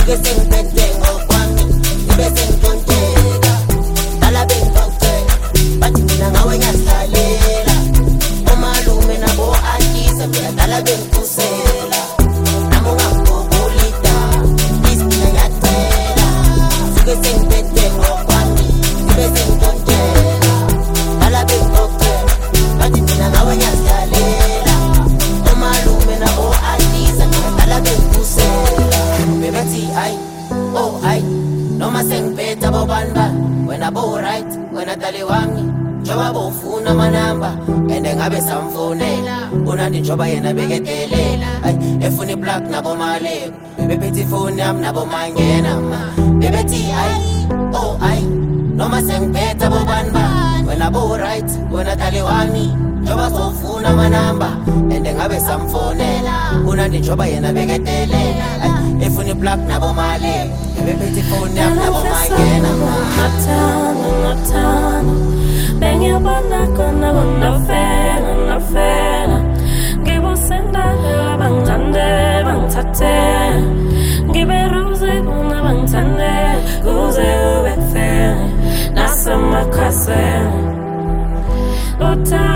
Suke sengiphethe ngokwami ngibe sengitonteka dala bengitokutshela bathi mina ngawe ngiyahlalela omalume nabo akisa mina dala bengiphusela nami ungangigugulida please mina ngiyacela suke sengiphethe ngokwami ngibe sengitonteka dala bengitokutshela bathi mina ngawe ngiyahlalela omalume nabo akisa mina dala bengiphusela bebethi ay oh ay noma sengiphethe abobanba wena bo right wena dale wami njoba bofuna amanamba ende ngabe samfonela unandi njoba yena bekedelela ay efuna iblock nabo mali bebephethe ifoni yami nabo mangena bebethi ay oh ay noma sengiphethe abobanba wena bo right wena dale wami njoba sofuna amanamba ende ngabe samfonela unandi njoba yena bekedelela ay efuna iblock nabo mali bebephethe ifoni yami nabo mangena Matano bengiyabona khona kunafela ngibusenda bangithande bangithathe ngiberuze bona bangithande kuze ube fair nasemakhaseni